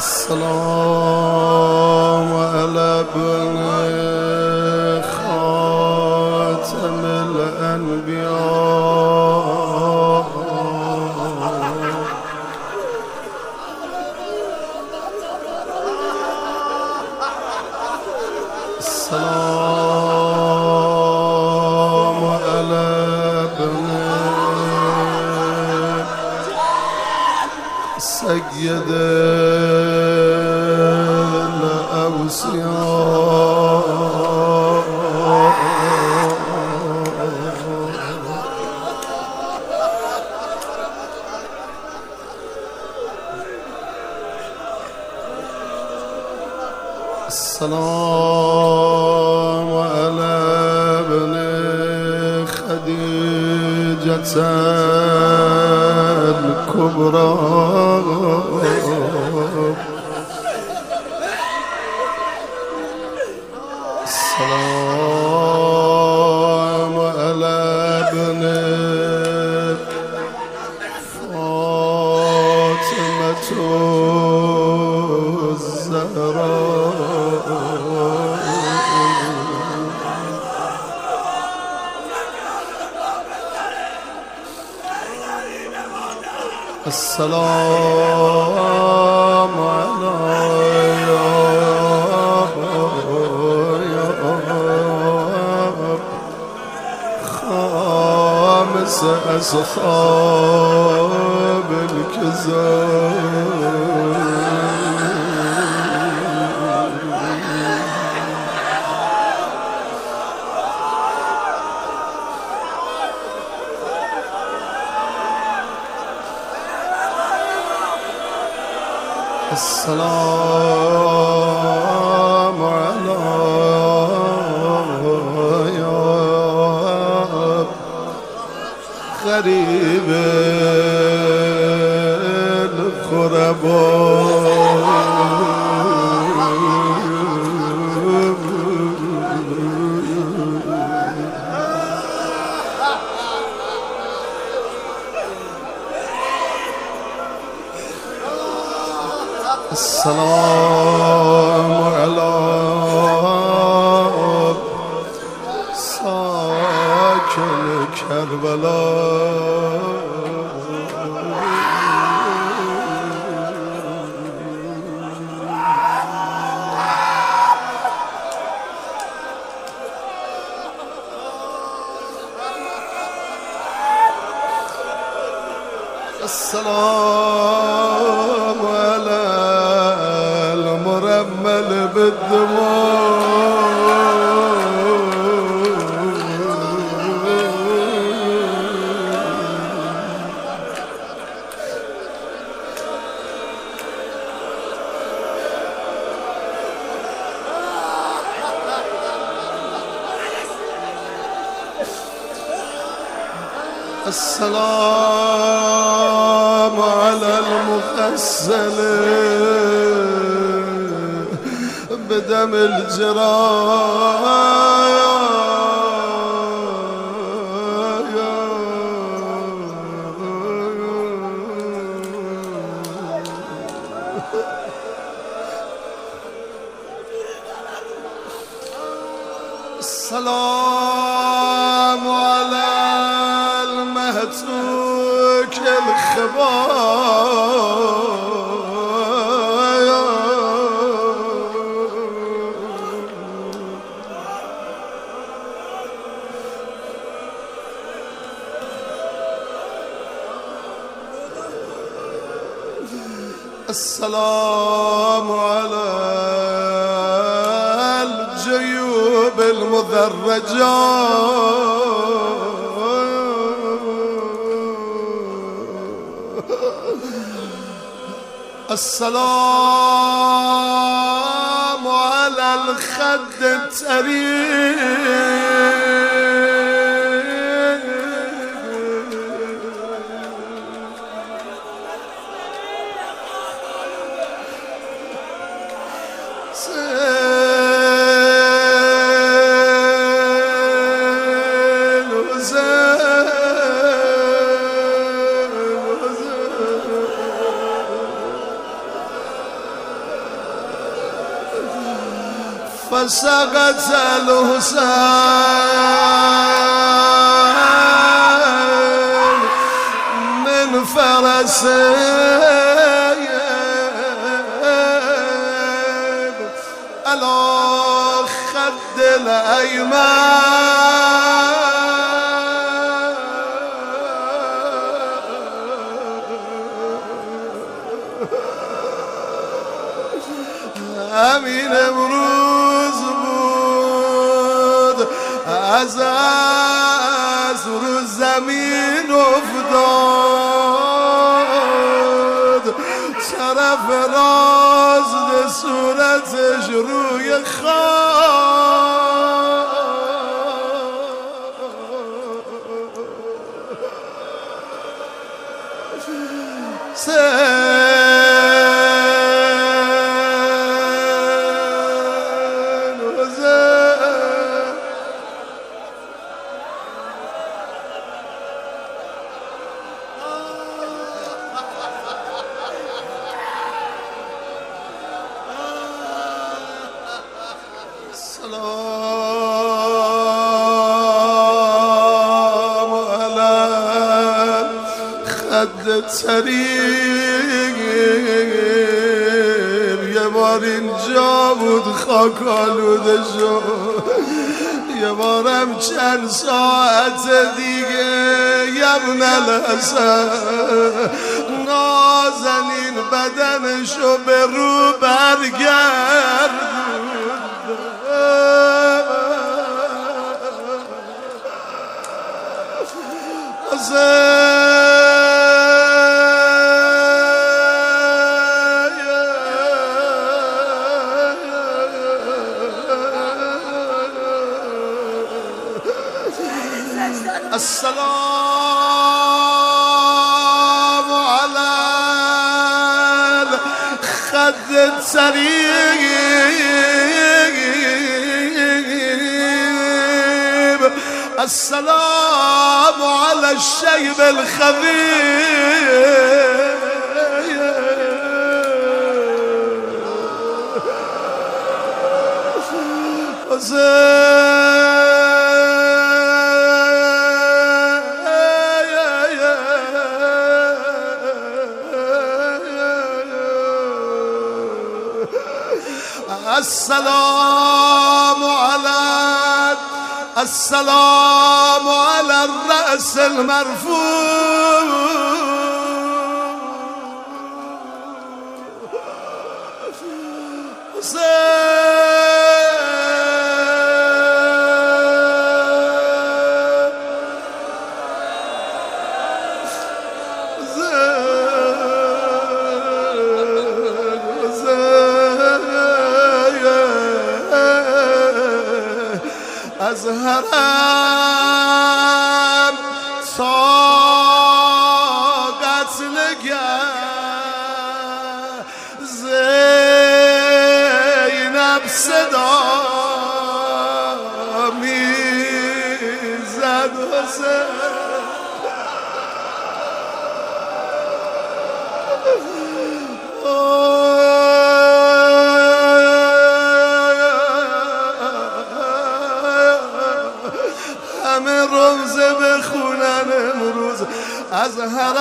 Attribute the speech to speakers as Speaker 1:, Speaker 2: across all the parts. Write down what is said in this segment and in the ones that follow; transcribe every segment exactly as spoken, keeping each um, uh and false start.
Speaker 1: السلام على ابن خاتم الأنبياء السلام على ابن سيد السلام على ابن خديجة الكبرى السلام على ابن فاطمة الزهراء السلام على خامس أصحاب الكزار السلام على غريب السلام على ساكن كربلاء السلام على المرمل بالدموع السلام على المغسل بدم الجرايا السلام على المهتوك الخبايا السلام على الجيوب المذرجات السلام على الخد الطريق فسقط الحسين من فرسه على خد الأيمان همین امروز بود از از رو زمین افتاد طرف راست صورتش روی سلام على خد تریر یه بار اینجا بود خاک آلوده شد یه بارم چند ساعت دیگه یبن الحسن نازنین بدنشو به رو برگرد السلام على الخد السريب السلام على الشيب الخبيب السلام على السلام على الرأس المرفوع از حرم طاقت نگه زینب صدا میزد حسین روزه بخونن امروز از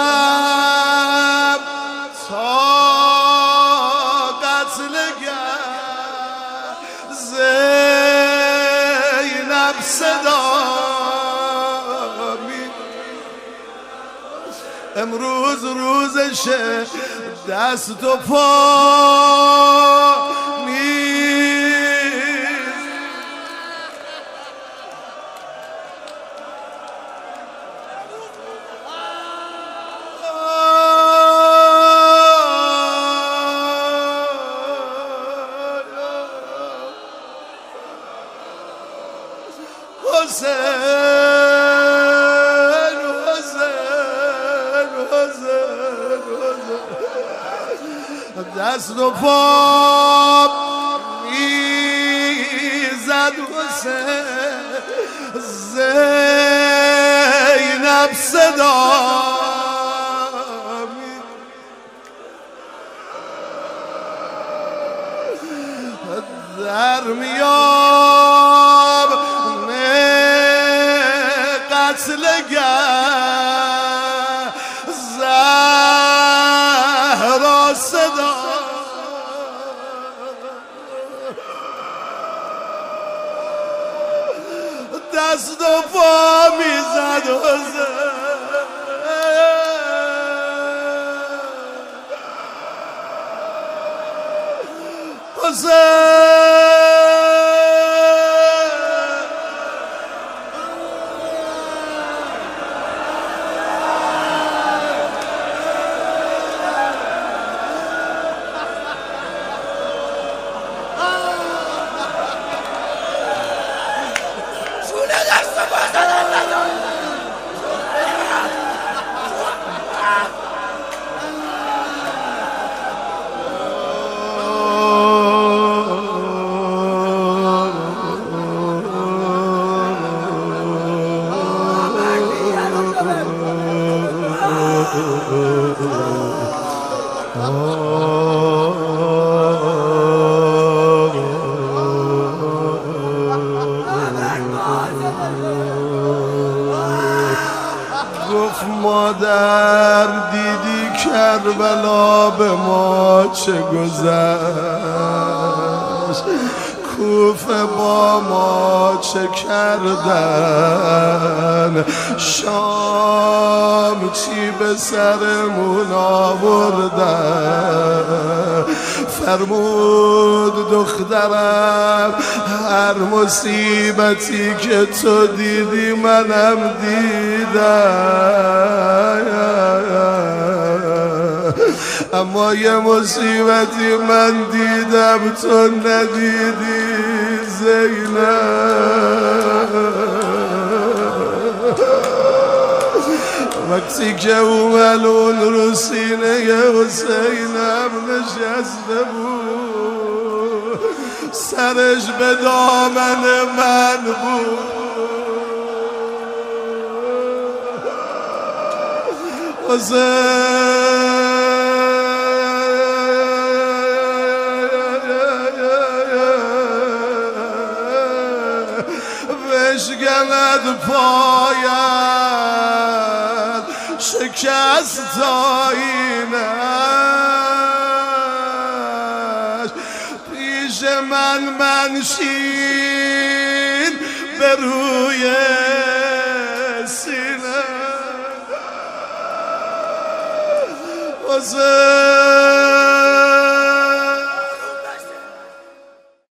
Speaker 1: حرم طاقت نگه زینب صدا می امروز روزشه دست و پا حسین حسین حسین حسین دست و پا میزد حسین زینب صدا در میام قتل گر زهرا صدا دست و پا میزد و گفت مادر دیدی کربلا به ما چه گذشت، کوفه با ما چه کردن، شام چی به سرمون آوردن. فرمود دخترم هر مصیبتی که تو دیدی منم دیدم، اما یه مصیبتی من دیدم تو ندیدی زینب. وقتی که اوملون رو سینه حسینم نشسته بود، سرش به دامن من بود. حسین بشکند پاید شکست آینش، پیش من منشین به روی سینه. حسین